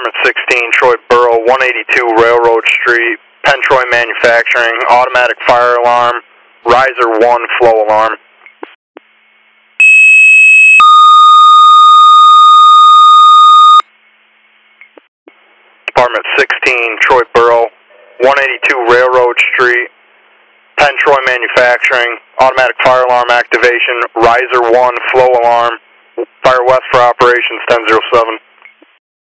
Department 16, Troy Borough, 182 Railroad Street, Penn Troy Manufacturing, automatic fire alarm, riser 1, flow alarm. Department 16, Troy Borough, 182 Railroad Street, Penn Troy Manufacturing, automatic fire alarm activation, riser 1, flow alarm, fire west for operations 1007.